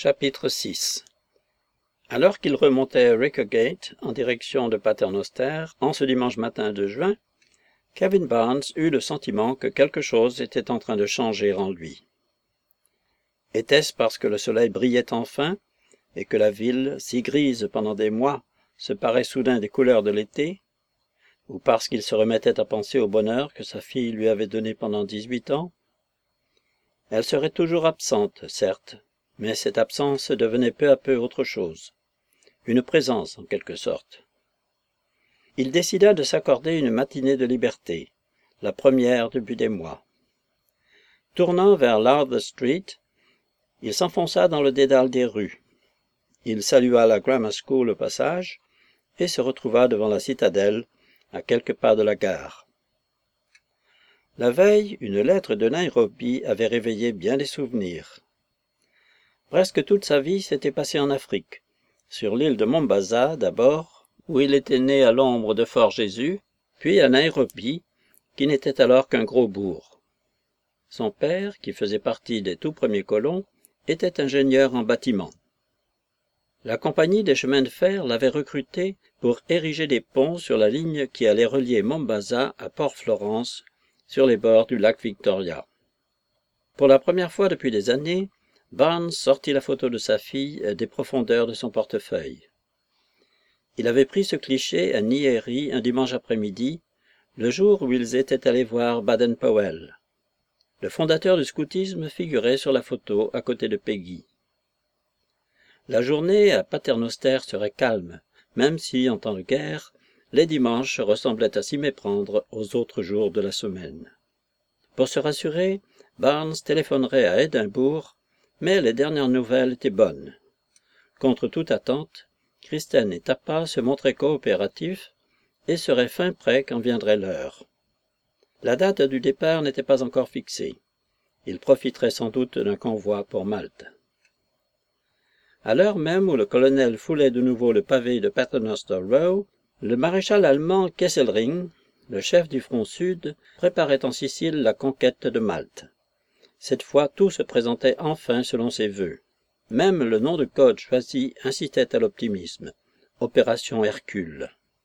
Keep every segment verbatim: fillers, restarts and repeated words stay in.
Chapitre six. Alors qu'il remontait Rickegate en direction de Paternoster, en ce dimanche matin de juin, Kevin Barnes eut le sentiment que quelque chose était en train de changer en lui. Était-ce parce que le soleil brillait enfin, et que la ville, si grise pendant des mois, se parait soudain des couleurs de l'été, ou parce qu'il se remettait à penser au bonheur que sa fille lui avait donné pendant dix-huit ans? Elle serait toujours absente, certes, mais cette absence devenait peu à peu autre chose, une présence en quelque sorte. Il décida de s'accorder une matinée de liberté, la première depuis des mois. Tournant vers Lowther Street, il s'enfonça dans le dédale des rues. Il salua la Grammar School au passage et se retrouva devant la citadelle, à quelques pas de la gare. La veille, une lettre de Nairobi avait réveillé bien des souvenirs. Presque toute sa vie s'était passée en Afrique, sur l'île de Mombasa d'abord, où il était né à l'ombre de Fort Jésus, puis à Nairobi, qui n'était alors qu'un gros bourg. Son père, qui faisait partie des tout premiers colons, était ingénieur en bâtiment. La compagnie des chemins de fer l'avait recruté pour ériger des ponts sur la ligne qui allait relier Mombasa à Port-Florence, sur les bords du lac Victoria. Pour la première fois depuis des années, Barnes sortit la photo de sa fille des profondeurs de son portefeuille. Il avait pris ce cliché à Nyeri un dimanche après-midi, le jour où ils étaient allés voir Baden-Powell. Le fondateur du scoutisme figurait sur la photo à côté de Peggy. La journée à Paternoster serait calme, même si, en temps de guerre, les dimanches ressemblaient à s'y méprendre aux autres jours de la semaine. Pour se rassurer, Barnes téléphonerait à Édimbourg, mais les dernières nouvelles étaient bonnes. Contre toute attente, Kristen et Tapa se montraient coopératifs et seraient fin prêts quand viendrait l'heure. La date du départ n'était pas encore fixée. Ils profiteraient sans doute d'un convoi pour Malte. À l'heure même où le colonel foulait de nouveau le pavé de Paternoster Row, le maréchal allemand Kesselring, le chef du front sud, préparait en Sicile la conquête de Malte. Cette fois, tout se présentait enfin selon ses vœux. Même le nom de code choisi incitait à l'optimisme. Opération Hercule.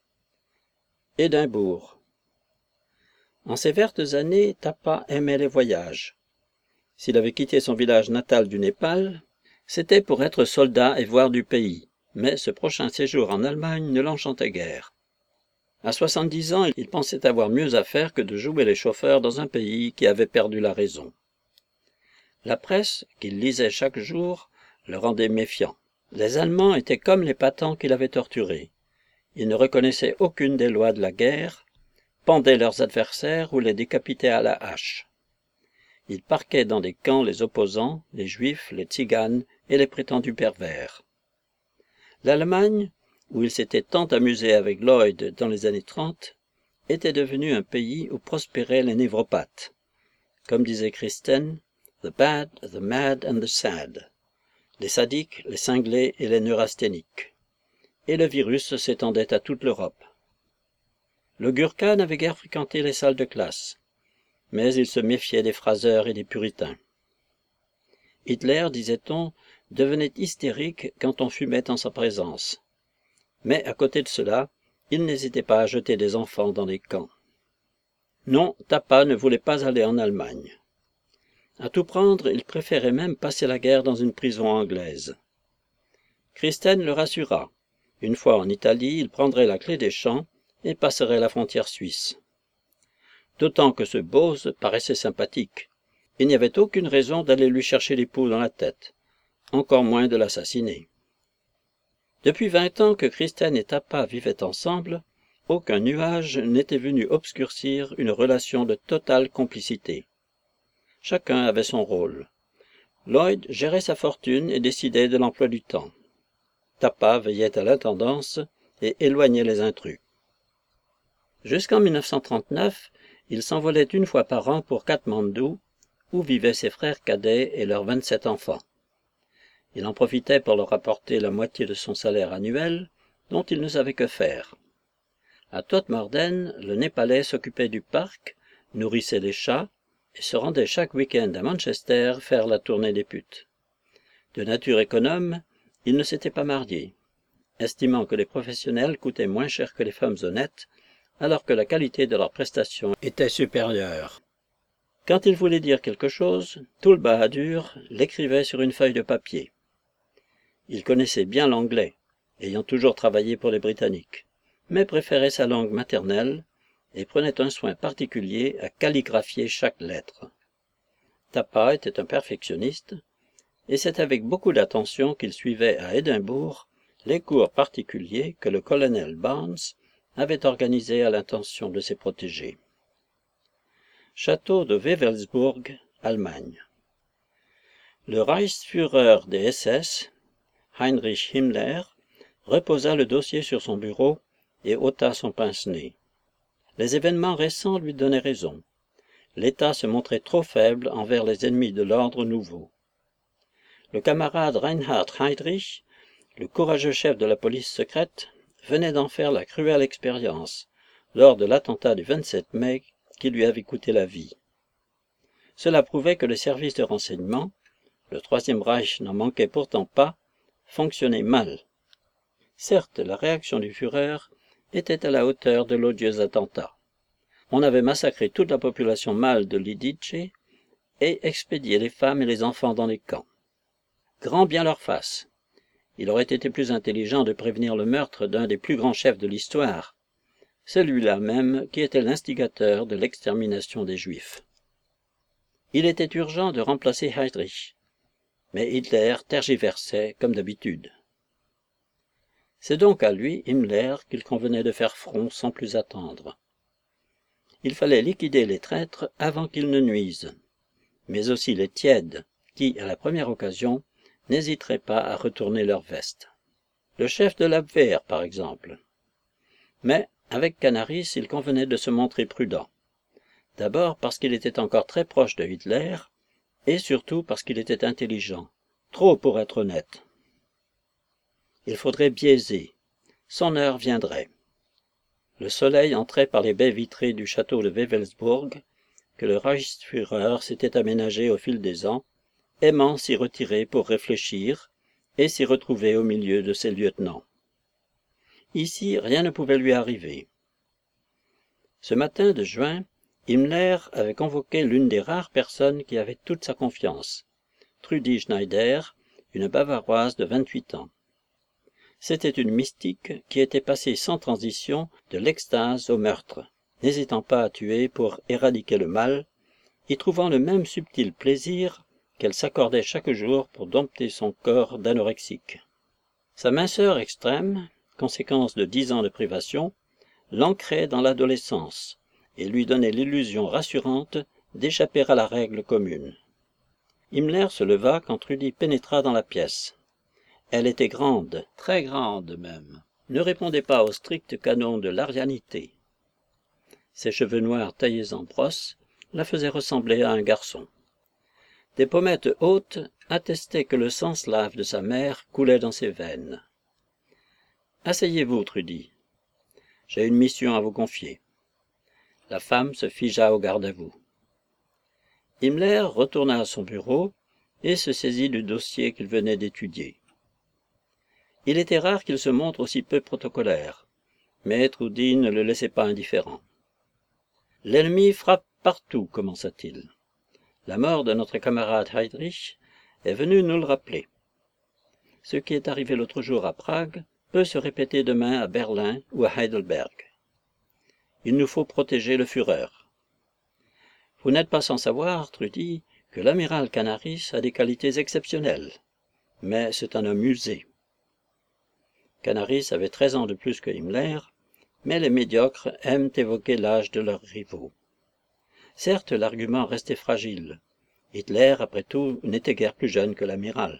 Édimbourg. En ces vertes années, Tapa aimait les voyages. S'il avait quitté son village natal du Népal, c'était pour être soldat et voir du pays, mais ce prochain séjour en Allemagne ne l'enchantait guère. À soixante-dix ans, il pensait avoir mieux à faire que de jouer les chauffeurs dans un pays qui avait perdu la raison. La presse, qu'il lisait chaque jour, le rendait méfiant. Les Allemands étaient comme les patans qu'il avait torturés. Ils ne reconnaissaient aucune des lois de la guerre, pendaient leurs adversaires ou les décapitaient à la hache. Ils parquaient dans des camps les opposants, les juifs, les tziganes et les prétendus pervers. L'Allemagne, où il s'était tant amusé avec Lloyd dans les années trente, était devenue un pays où prospéraient les névropathes. Comme disait Kristen, « the bad, the mad and the sad », les sadiques, les cinglés et les neurasthéniques. Et le virus s'étendait à toute l'Europe. Le Gurkha n'avait guère fréquenté les salles de classe, mais il se méfiait des phraseurs et des puritains. Hitler, disait-on, devenait hystérique quand on fumait en sa présence. Mais à côté de cela, il n'hésitait pas à jeter des enfants dans les camps. Non, Tapa ne voulait pas aller en Allemagne. À tout prendre, il préférait même passer la guerre dans une prison anglaise. Kristen le rassura. Une fois en Italie, il prendrait la clé des champs et passerait la frontière suisse. D'autant que ce Bose paraissait sympathique. Il n'y avait aucune raison d'aller lui chercher les poux dans la tête, encore moins de l'assassiner. Depuis vingt ans que Kristen et Tapa vivaient ensemble, aucun nuage n'était venu obscurcir une relation de totale complicité. Chacun avait son rôle. Lloyd gérait sa fortune et décidait de l'emploi du temps. Tapa veillait à l'intendance et éloignait les intrus. Jusqu'en mille neuf cent trente-neuf, il s'envolait une fois par an pour Katmandou, où vivaient ses frères cadets et leurs vingt-sept enfants. Il en profitait pour leur apporter la moitié de son salaire annuel, dont il ne savait que faire. À Todmorden, le Népalais s'occupait du parc, nourrissait les chats, et se rendait chaque week-end à Manchester faire la tournée des putes. De nature économe, il ne s'était pas marié, estimant que les professionnels coûtaient moins cher que les femmes honnêtes, alors que la qualité de leurs prestations était supérieure. Quand il voulait dire quelque chose, tout le Bahadur l'écrivait sur une feuille de papier. Il connaissait bien l'anglais, ayant toujours travaillé pour les Britanniques, mais préférait sa langue maternelle et prenait un soin particulier à calligraphier chaque lettre. Tapa était un perfectionniste, et c'est avec beaucoup d'attention qu'il suivait à Édimbourg les cours particuliers que le colonel Barnes avait organisés à l'intention de ses protégés. Château de Wewelsburg, Allemagne. Le Reichsführer des S S, Heinrich Himmler, reposa le dossier sur son bureau et ôta son pince-nez. Les événements récents lui donnaient raison. L'État se montrait trop faible envers les ennemis de l'ordre nouveau. Le camarade Reinhard Heydrich, le courageux chef de la police secrète, venait d'en faire la cruelle expérience lors de l'attentat du vingt-sept mai qui lui avait coûté la vie. Cela prouvait que le service de renseignement, le Troisième Reich n'en manquait pourtant pas, fonctionnait mal. Certes, la réaction du Führer était à la hauteur de l'odieux attentat. On avait massacré toute la population mâle de Lidice et expédié les femmes et les enfants dans les camps. Grand bien leur fasse. Il aurait été plus intelligent de prévenir le meurtre d'un des plus grands chefs de l'histoire, celui-là même qui était l'instigateur de l'extermination des Juifs. Il était urgent de remplacer Heydrich, mais Hitler tergiversait comme d'habitude. C'est donc à lui, Himmler, qu'il convenait de faire front sans plus attendre. Il fallait liquider les traîtres avant qu'ils ne nuisent, mais aussi les tièdes, qui, à la première occasion, n'hésiteraient pas à retourner leur veste. Le chef de l'Abwehr, par exemple. Mais, avec Canaris, il convenait de se montrer prudent. D'abord parce qu'il était encore très proche de Hitler, et surtout parce qu'il était intelligent, trop pour être honnête. Il faudrait biaiser. Son heure viendrait. Le soleil entrait par les baies vitrées du château de Wewelsburg, que le Reichsführer s'était aménagé au fil des ans, aimant s'y retirer pour réfléchir et s'y retrouver au milieu de ses lieutenants. Ici, rien ne pouvait lui arriver. Ce matin de juin, Himmler avait convoqué l'une des rares personnes qui avait toute sa confiance, Trudy Schneider, une Bavaroise de vingt-huit ans. C'était une mystique qui était passée sans transition de l'extase au meurtre, n'hésitant pas à tuer pour éradiquer le mal, y trouvant le même subtil plaisir qu'elle s'accordait chaque jour pour dompter son corps d'anorexique. Sa minceur extrême, conséquence de dix ans de privation, l'ancrait dans l'adolescence et lui donnait l'illusion rassurante d'échapper à la règle commune. Himmler se leva quand Trudy pénétra dans la pièce. Elle était grande, très grande même, ne répondait pas au strict canon de l'arianité. Ses cheveux noirs taillés en brosse la faisaient ressembler à un garçon. Des pommettes hautes attestaient que le sang slave de sa mère coulait dans ses veines. « Asseyez-vous, Trudy. J'ai une mission à vous confier. » La femme se figea au garde-à-vous. Himmler retourna à son bureau et se saisit du dossier qu'il venait d'étudier. Il était rare qu'il se montre aussi peu protocolaire, mais Trudy ne le laissait pas indifférent. « L'ennemi frappe partout, commença-t-il. La mort de notre camarade Heydrich est venue nous le rappeler. Ce qui est arrivé l'autre jour à Prague peut se répéter demain à Berlin ou à Heidelberg. Il nous faut protéger le Führer. Vous n'êtes pas sans savoir, Trudy, que l'amiral Canaris a des qualités exceptionnelles, mais c'est un homme usé. Canaris avait treize ans de plus que Himmler, mais les médiocres aiment évoquer l'âge de leurs rivaux. Certes, l'argument restait fragile. Hitler, après tout, n'était guère plus jeune que l'amiral.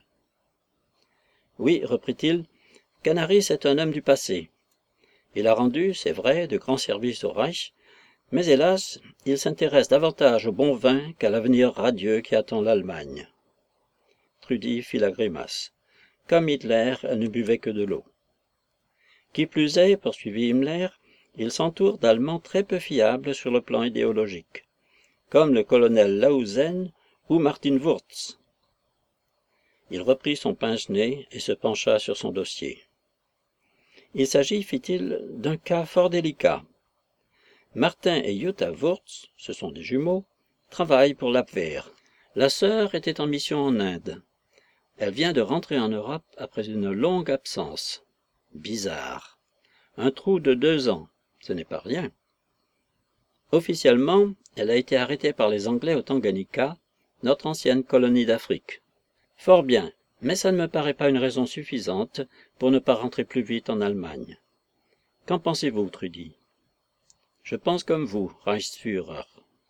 « Oui, reprit-il, Canaris est un homme du passé. Il a rendu, c'est vrai, de grands services au Reich, mais hélas, il s'intéresse davantage au bon vin qu'à l'avenir radieux qui attend l'Allemagne. » Trudy fit la grimace. Comme Hitler, elle ne buvait que de l'eau. Qui plus est, poursuivit Himmler, il s'entoure d'Allemands très peu fiables sur le plan idéologique, comme le colonel Lausen ou Martin Wurz. Il reprit son pince-nez et se pencha sur son dossier. Il s'agit, fit-il, d'un cas fort délicat. Martin et Jutta Wurtz, ce sont des jumeaux, travaillent pour l'Abwehr. La sœur était en mission en Inde. Elle vient de rentrer en Europe après une longue absence. Bizarre. Un trou de deux ans, ce n'est pas rien. Officiellement, elle a été arrêtée par les Anglais au Tanganyika, notre ancienne colonie d'Afrique. Fort bien, mais ça ne me paraît pas une raison suffisante pour ne pas rentrer plus vite en Allemagne. Qu'en pensez-vous, Trudy? Je pense comme vous, Reichsführer.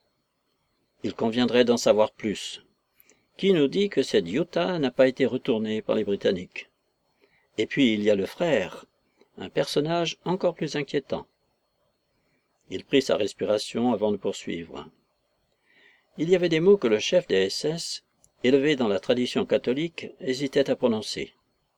Il conviendrait d'en savoir plus. Qui nous dit que cette Jutta n'a pas été retournée par les Britanniques? Et puis il y a le frère, un personnage encore plus inquiétant. Il prit sa respiration avant de poursuivre. Il y avait des mots que le chef des S S, élevé dans la tradition catholique, hésitait à prononcer.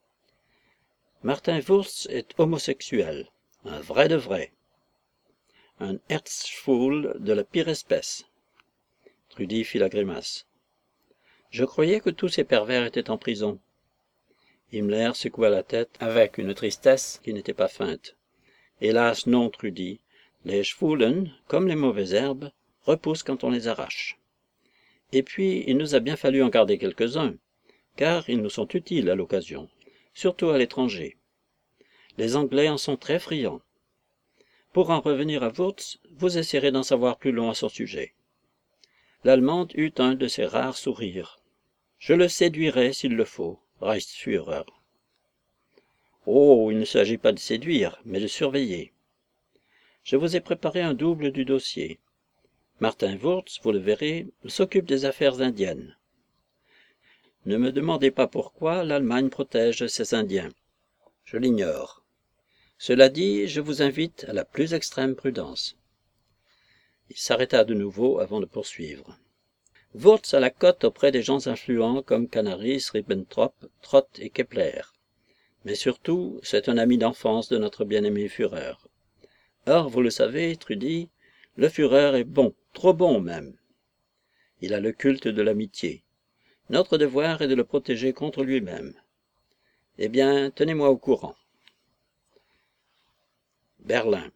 Martin Wurtz est homosexuel, un vrai de vrai. Un Erzschwul de la pire espèce. Trudy fit la grimace. Je croyais que tous ces pervers étaient en prison. Himmler secoua la tête avec une tristesse qui n'était pas feinte. Hélas non, Trudy. Les Schwulen, comme les mauvaises herbes, repoussent quand on les arrache. Et puis, il nous a bien fallu en garder quelques-uns, car ils nous sont utiles à l'occasion, surtout à l'étranger. Les Anglais en sont très friands. Pour en revenir à Wurtz, vous essayerez d'en savoir plus long à son sujet. L'Allemande eut un de ses rares sourires. Je le séduirai s'il le faut, Reichsführer. Oh, il ne s'agit pas de séduire, mais de surveiller. Je vous ai préparé un double du dossier. Martin Wurtz, vous le verrez, s'occupe des affaires indiennes. Ne me demandez pas pourquoi l'Allemagne protège ses Indiens. Je l'ignore. Cela dit, je vous invite à la plus extrême prudence. Il s'arrêta de nouveau avant de poursuivre. Wurtz a la cote auprès des gens influents comme Canaris, Ribbentrop, Trott et Kepler. Mais surtout, c'est un ami d'enfance de notre bien-aimé Führer. Or, vous le savez, Trudy, le Führer est bon, trop bon même. Il a le culte de l'amitié. Notre devoir est de le protéger contre lui-même. Eh bien, tenez-moi au courant. Berlin.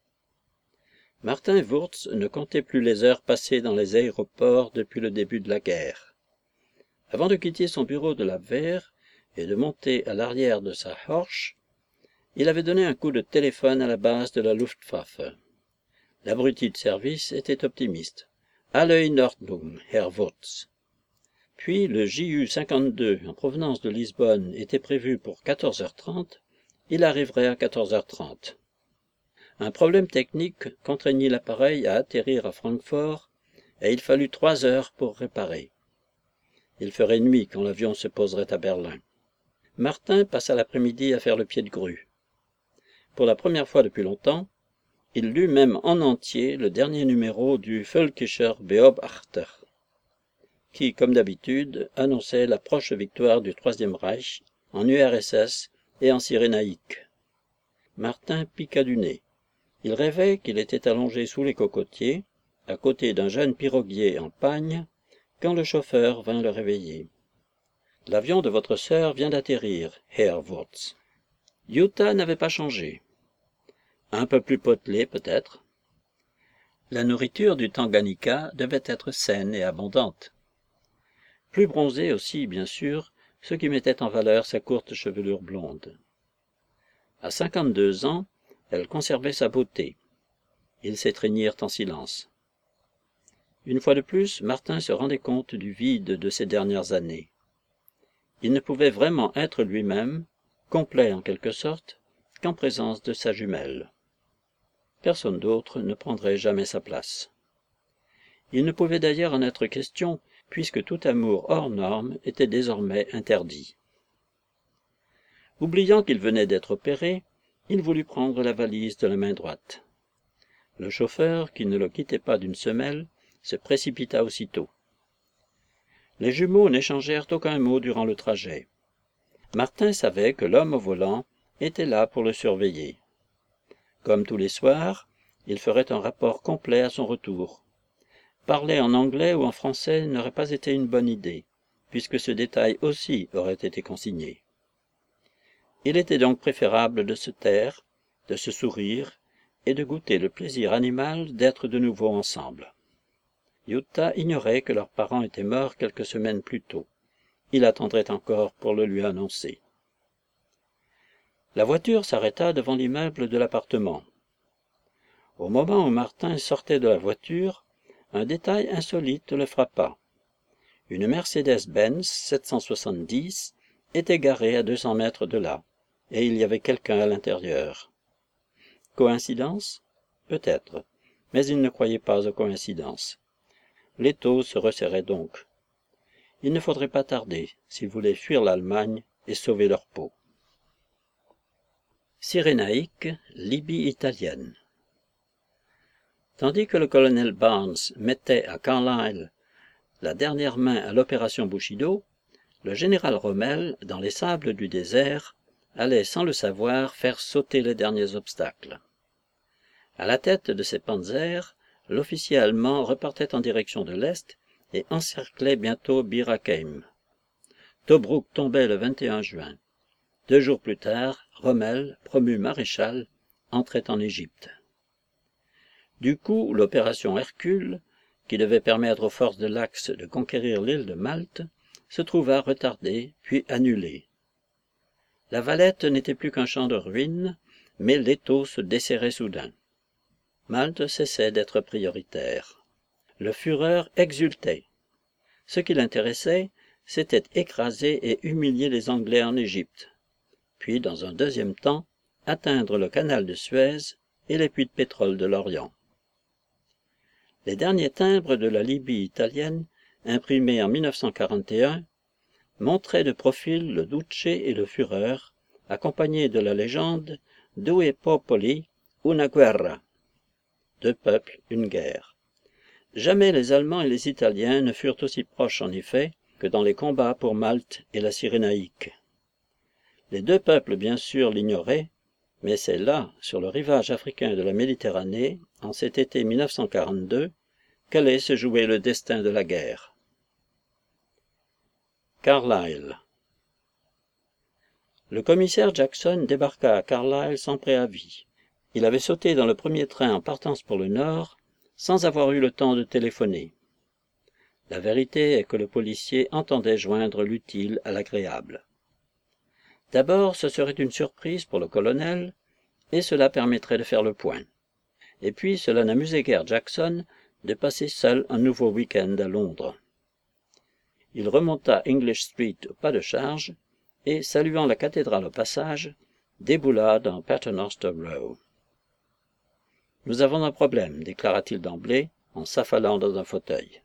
Martin Wurtz ne comptait plus les heures passées dans les aéroports depuis le début de la guerre. Avant de quitter son bureau de l'Abwehr et de monter à l'arrière de sa Horch, il avait donné un coup de téléphone à la base de la Luftwaffe. L'abruti de service était optimiste. « Alle in Ordnung, Herr Wurtz. » Puis le J U cinquante-deux en provenance de Lisbonne était prévu pour quatorze heures trente, il arriverait à quatorze heures trente. Un problème technique contraignit l'appareil à atterrir à Francfort et il fallut trois heures pour réparer. Il ferait nuit quand l'avion se poserait à Berlin. Martin passa l'après-midi à faire le pied de grue. Pour la première fois depuis longtemps, il lut même en entier le dernier numéro du Völkischer Beobachter, qui, comme d'habitude, annonçait la proche victoire du Troisième Reich en U R S S et en Cyrénaïque. Martin piqua du nez. Il rêvait qu'il était allongé sous les cocotiers, à côté d'un jeune piroguier en pagne, quand le chauffeur vint le réveiller. « L'avion de votre sœur vient d'atterrir, Herr Wurtz. » Jutta n'avait pas changé. Un peu plus potelée, peut-être. La nourriture du Tanganyika devait être saine et abondante. Plus bronzée aussi, bien sûr, ce qui mettait en valeur sa courte chevelure blonde. À cinquante-deux ans, elle conservait sa beauté. Ils s'étreignirent en silence. Une fois de plus, Martin se rendait compte du vide de ces dernières années. Il ne pouvait vraiment être lui-même, complet en quelque sorte, qu'en présence de sa jumelle. Personne d'autre ne prendrait jamais sa place. Il ne pouvait d'ailleurs en être question, puisque tout amour hors norme était désormais interdit. Oubliant qu'il venait d'être opéré, il voulut prendre la valise de la main droite. Le chauffeur, qui ne le quittait pas d'une semelle, se précipita aussitôt. Les jumeaux n'échangèrent aucun mot durant le trajet. Martin savait que l'homme au volant était là pour le surveiller. Comme tous les soirs, il ferait un rapport complet à son retour. Parler en anglais ou en français n'aurait pas été une bonne idée. puisque ce détail aussi aurait été consigné. Il était donc préférable de se taire, de se sourire et de goûter le plaisir animal d'être de nouveau ensemble. Utah ignorait que leurs parents étaient morts quelques semaines plus tôt. Il attendrait encore pour le lui annoncer. La voiture s'arrêta devant l'immeuble de l'appartement. Au moment où Martin sortait de la voiture, un détail insolite le frappa. Une Mercedes-Benz sept cent soixante-dix était garée à deux cents mètres de là, et il y avait quelqu'un à l'intérieur. Coïncidence? Peut-être, mais il ne croyait pas aux coïncidences. Les taux se resserraient donc. Il ne faudrait pas tarder s'ils voulaient fuir l'Allemagne et sauver leur peau. Cyrénaïque, Libye italienne. Tandis que le colonel Barnes mettait à Carlisle la dernière main à l'opération Bushido, le général Rommel, dans les sables du désert, allait sans le savoir faire sauter les derniers obstacles. À la tête de ses panzers, l'officier allemand repartait en direction de l'Est et encerclait bientôt Bir Hakeim. Tobrouk tombait le vingt et un juin. Deux jours plus tard, Rommel, promu maréchal, entrait en Égypte. Du coup, l'opération Hercule, qui devait permettre aux forces de l'Axe de conquérir l'île de Malte, se trouva retardée, puis annulée. La Valette n'était plus qu'un champ de ruines, mais l'étau se desserrait soudain. Malte cessait d'être prioritaire. Le Führer exultait. Ce qui l'intéressait, c'était écraser et humilier les Anglais en Égypte, puis, dans un deuxième temps, atteindre le canal de Suez et les puits de pétrole de l'Orient. Les derniers timbres de la Libye italienne, imprimés en mille neuf cent quarante et un, montraient de profil le Duce et le Führer, accompagnés de la légende « Due popoli, una guerra » deux peuples, une guerre. Jamais les Allemands et les Italiens ne furent aussi proches en effet que dans les combats pour Malte et la Cyrénaïque. Les deux peuples bien sûr l'ignoraient, mais c'est là, sur le rivage africain de la Méditerranée, en cet été mille neuf cent quarante-deux, qu'allait se jouer le destin de la guerre. Carlisle. Le commissaire Jackson débarqua à Carlisle sans préavis. Il avait sauté dans le premier train en partance pour le nord, sans avoir eu le temps de téléphoner. La vérité est que le policier entendait joindre l'utile à l'agréable. D'abord, ce serait une surprise pour le colonel, et cela permettrait de faire le point. Et puis, cela n'amusait guère Jackson de passer seul un nouveau week-end à Londres. Il remonta English Street au pas de charge, et, saluant la cathédrale au passage, déboula dans Paternoster Row. « Nous avons un problème, déclara-t-il d'emblée, en s'affalant dans un fauteuil.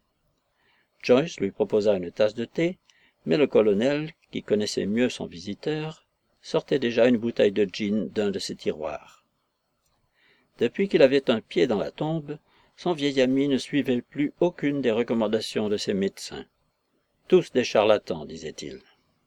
Joyce lui proposa une tasse de thé, mais le colonel, qui connaissait mieux son visiteur, sortait déjà une bouteille de gin d'un de ses tiroirs. Depuis qu'il avait un pied dans la tombe, son vieil ami ne suivait plus aucune des recommandations de ses médecins. Tous des charlatans, disait-il.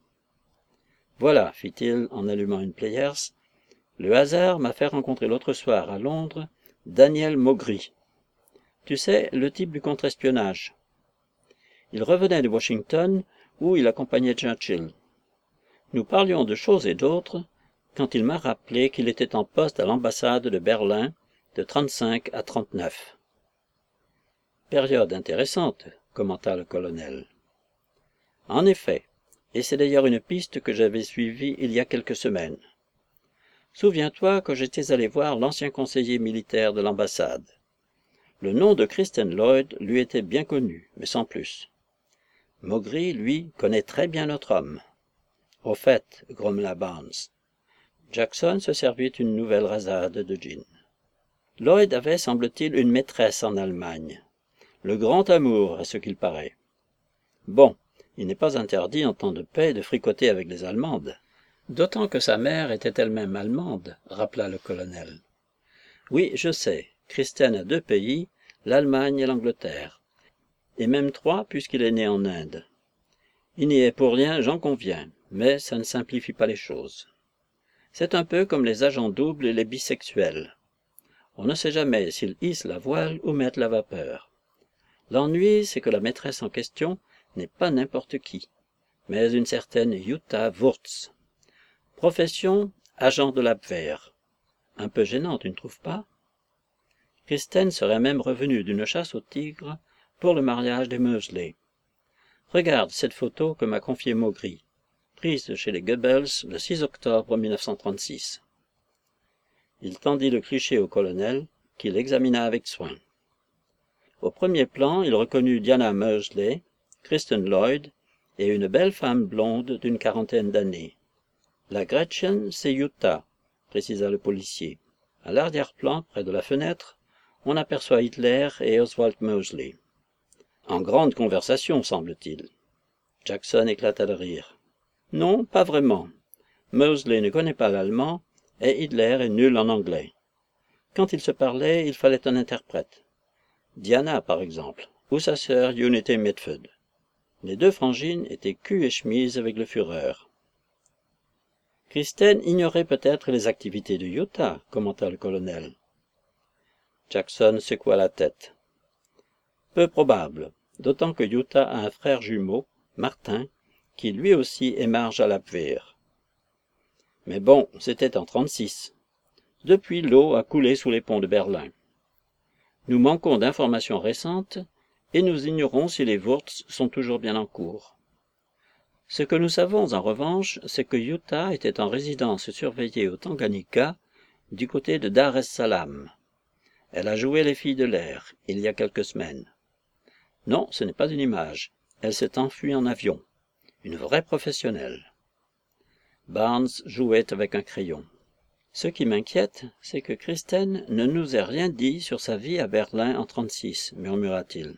Voilà, fit-il en allumant une Players, le hasard m'a fait rencontrer l'autre soir à Londres Daniel Maugry. Tu sais, le type du contre-espionnage. Il revenait de Washington, où il accompagnait Churchill. Nous parlions de choses et d'autres, quand il m'a rappelé qu'il était en poste à l'ambassade de Berlin de trente-cinq à trente-neuf. Période intéressante, commenta le colonel. En effet, et c'est d'ailleurs une piste que j'avais suivie il y a quelques semaines. Souviens-toi que j'étais allé voir l'ancien conseiller militaire de l'ambassade. Le nom de Kristen Lloyd lui était bien connu, mais sans plus. Maugry, lui, connaît très bien notre homme. Au fait, grommela Barnes. Jackson se servit une nouvelle rasade de gin. Lloyd avait, semble-t-il, une maîtresse en Allemagne. Le grand amour, à ce qu'il paraît. Bon, il n'est pas interdit en temps de paix de fricoter avec les Allemandes. D'autant que sa mère était elle-même allemande, rappela le colonel. Oui, je sais, Kristen a deux pays, l'Allemagne et l'Angleterre, et même trois puisqu'il est né en Inde. Il n'y est pour rien, j'en conviens, mais ça ne simplifie pas les choses. C'est un peu comme les agents doubles et les bisexuels. On ne sait jamais s'ils hissent la voile ou mettent la vapeur. L'ennui, c'est que la maîtresse en question n'est pas n'importe qui, mais une certaine Jutta Wurtz. Profession, agent de l'Abwehr. Un peu gênant, tu ne trouves pas? Kristen serait même revenue d'une chasse aux tigres pour le mariage des Moseley. Regarde cette photo que m'a confiée Maugry, prise chez les Goebbels le six octobre mille neuf cent trente-six. Il tendit le cliché au colonel, qui l'examina avec soin. Au premier plan, il reconnut Diana Moseley, Kristen Lloyd et une belle femme blonde d'une quarantaine d'années. La Gretchen, c'est Jutta, précisa le policier. À l'arrière-plan, près de la fenêtre, on aperçoit Hitler et Oswald Moseley. En grande conversation, semble-t-il. Jackson éclata de rire. Non, pas vraiment. Moseley ne connaît pas l'allemand et Hitler est nul en anglais. Quand ils se parlaient, il fallait un interprète. Diana, par exemple, ou sa sœur Unity Mitford. Les deux frangines étaient cul et chemise avec le Führer. Kristen ignorait peut-être les activités de Jutta, commenta le colonel. Jackson secoua la tête. Peu probable, d'autant que Jutta a un frère jumeau, Martin, qui lui aussi émarge à l'Abwehr. Mais bon, c'était en trente-six. Depuis, l'eau a coulé sous les ponts de Berlin. Nous manquons d'informations récentes et nous ignorons si les Wurtz sont toujours bien en cours. Ce que nous savons en revanche, c'est que Jutta était en résidence surveillée au Tanganyika, du côté de Dar es Salaam. Elle a joué les filles de l'air, il y a quelques semaines. Non, ce n'est pas une image. Elle s'est enfuie en avion. Une vraie professionnelle. Barnes jouait avec un crayon. Ce qui m'inquiète, c'est que Kristen ne nous ait rien dit sur sa vie à Berlin en trente-six, murmura-t-il.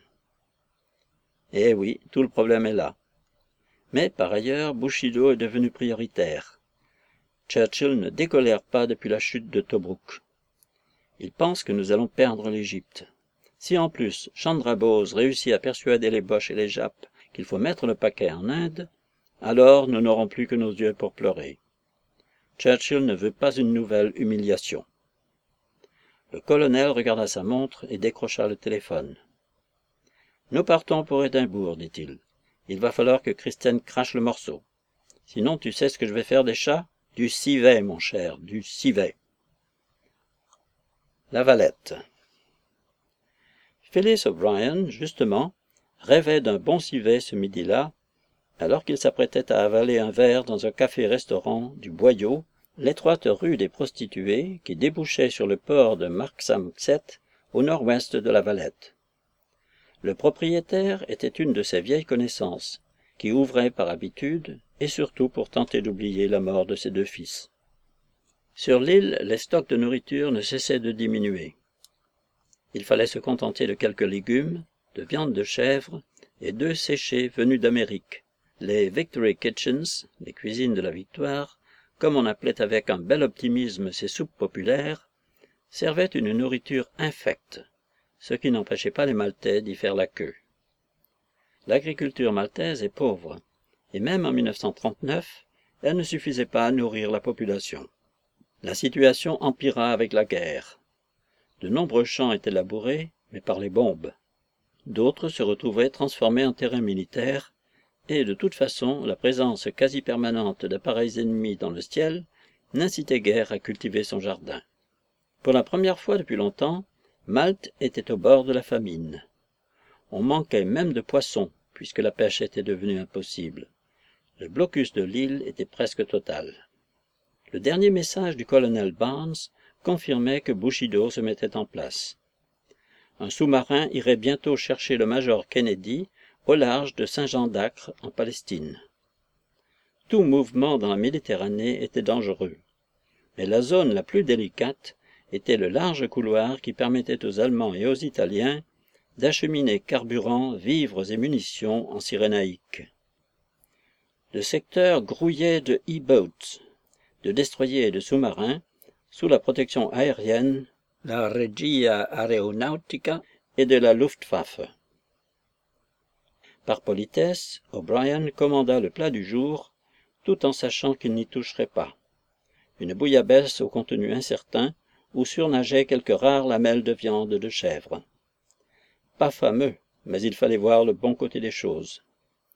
Eh oui, tout le problème est là. Mais, par ailleurs, Bushido est devenu prioritaire. Churchill ne décolère pas depuis la chute de Tobrouk. Il pense que nous allons perdre l'Égypte. Si en plus Chandra Bose réussit à persuader les Boches et les Japs qu'il faut mettre le paquet en Inde, alors nous n'aurons plus que nos yeux pour pleurer. Churchill ne veut pas une nouvelle humiliation. Le colonel regarda sa montre et décrocha le téléphone. « Nous partons pour Édimbourg, dit-il. Il va falloir que Kristen crache le morceau. Sinon, tu sais ce que je vais faire des chats? Du civet, mon cher, du civet. » La Valette. Phyllis O'Brien, justement, rêvait d'un bon civet ce midi-là, alors qu'il s'apprêtait à avaler un verre dans un café-restaurant du Boyau, l'étroite rue des prostituées qui débouchait sur le port de Marxamxet au nord-ouest de la Valette. Le propriétaire était une de ses vieilles connaissances, qui ouvrait par habitude et surtout pour tenter d'oublier la mort de ses deux fils. Sur l'île, les stocks de nourriture ne cessaient de diminuer. Il fallait se contenter de quelques légumes, de viande de chèvre et d'œufs séchés venus d'Amérique. Les Victory Kitchens, les cuisines de la victoire, comme on appelait avec un bel optimisme ces soupes populaires, servaient une nourriture infecte, ce qui n'empêchait pas les Maltais d'y faire la queue. L'agriculture maltaise est pauvre, et même en mille neuf cent trente-neuf, elle ne suffisait pas à nourrir la population. La situation empira avec la guerre. De nombreux champs étaient labourés, mais par les bombes. D'autres se retrouvaient transformés en terrains militaires, et de toute façon, la présence quasi permanente d'appareils ennemis dans le ciel n'incitait guère à cultiver son jardin. Pour la première fois depuis longtemps, Malte était au bord de la famine. On manquait même de poissons, puisque la pêche était devenue impossible. Le blocus de l'île était presque total. Le dernier message du colonel Barnes confirmait que Bushido se mettait en place. Un sous-marin irait bientôt chercher le major Kennedy au large de Saint-Jean-d'Acre, en Palestine. Tout mouvement dans la Méditerranée était dangereux, mais la zone la plus délicate était le large couloir qui permettait aux Allemands et aux Italiens d'acheminer carburant, vivres et munitions en Cyrénaïque. Le secteur grouillait de e-boats, de destroyers et de sous-marins, sous la protection aérienne, la Regia Aeronautica et de la Luftwaffe. Par politesse, O'Brien commanda le plat du jour, tout en sachant qu'il n'y toucherait pas. Une bouillabaisse au contenu incertain, où surnageaient quelques rares lamelles de viande de chèvre. Pas fameux, mais il fallait voir le bon côté des choses.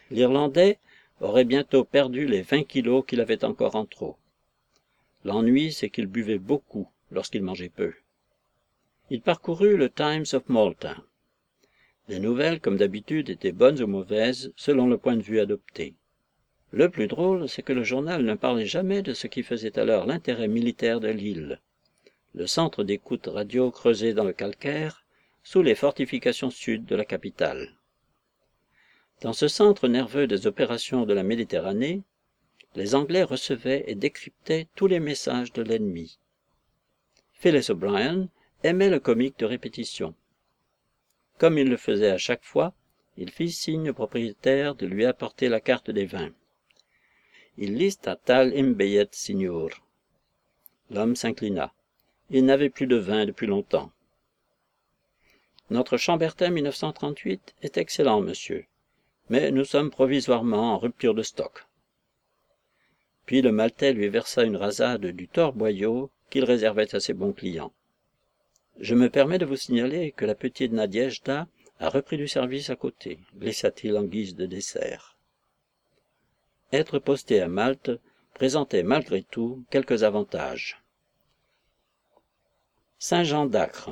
L'Irlandais aurait bientôt perdu les vingt kilos qu'il avait encore en trop. L'ennui, c'est qu'il buvait beaucoup lorsqu'il mangeait peu. Il parcourut le Times of Malta. Les nouvelles, comme d'habitude, étaient bonnes ou mauvaises, selon le point de vue adopté. Le plus drôle, c'est que le journal ne parlait jamais de ce qui faisait alors l'intérêt militaire de l'île. Le centre d'écoute radio creusé dans le calcaire, sous les fortifications sud de la capitale. Dans ce centre nerveux des opérations de la Méditerranée, les Anglais recevaient et décryptaient tous les messages de l'ennemi. Phyllis O'Brien aimait le comique de répétition. Comme il le faisait à chaque fois, il fit signe au propriétaire de lui apporter la carte des vins. Il list à tal imbeyet signor. L'homme s'inclina. Il n'avait plus de vin depuis longtemps. Notre Chambertin mille neuf cent trente-huit est excellent, monsieur, mais nous sommes provisoirement en rupture de stock. Puis le Maltais lui versa une rasade du torboyau qu'il réservait à ses bons clients. Je me permets de vous signaler que la petite Nadiejda a repris du service à côté, glissa-t-il en guise de dessert. Être posté à Malte présentait malgré tout quelques avantages. Saint-Jean d'Acre.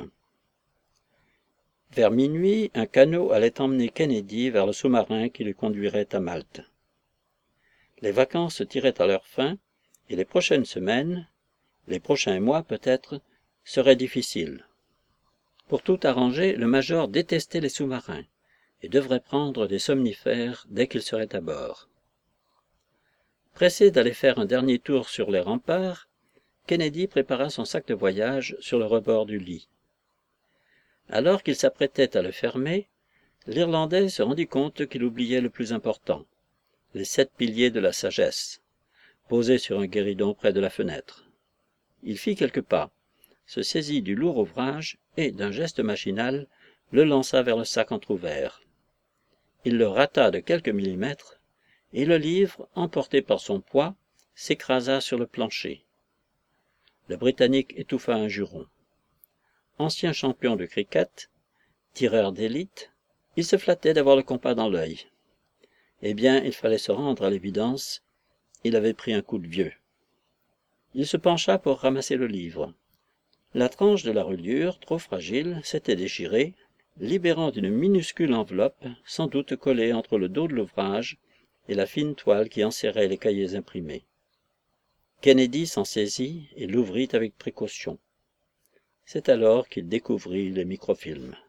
Vers minuit, un canot allait emmener Kennedy vers le sous-marin qui le conduirait à Malte. Les vacances se tiraient à leur fin, et les prochaines semaines, les prochains mois peut-être, seraient difficiles. Pour tout arranger, le major détestait les sous-marins, et devrait prendre des somnifères dès qu'il serait à bord. Pressé d'aller faire un dernier tour sur les remparts, Kennedy prépara son sac de voyage sur le rebord du lit. Alors qu'il s'apprêtait à le fermer, l'Irlandais se rendit compte qu'il oubliait le plus important, les sept piliers de la sagesse, posés sur un guéridon près de la fenêtre. Il fit quelques pas, se saisit du lourd ouvrage et, d'un geste machinal, le lança vers le sac entr'ouvert. Il le rata de quelques millimètres, et le livre, emporté par son poids, s'écrasa sur le plancher. Le Britannique étouffa un juron. Ancien champion de cricket, tireur d'élite, il se flattait d'avoir le compas dans l'œil. Eh bien, il fallait se rendre à l'évidence, il avait pris un coup de vieux. Il se pencha pour ramasser le livre. La tranche de la reliure, trop fragile, s'était déchirée, libérant une minuscule enveloppe, sans doute collée entre le dos de l'ouvrage et la fine toile qui enserrait les cahiers imprimés. Kennedy s'en saisit et l'ouvrit avec précaution. C'est alors qu'il découvrit les microfilms.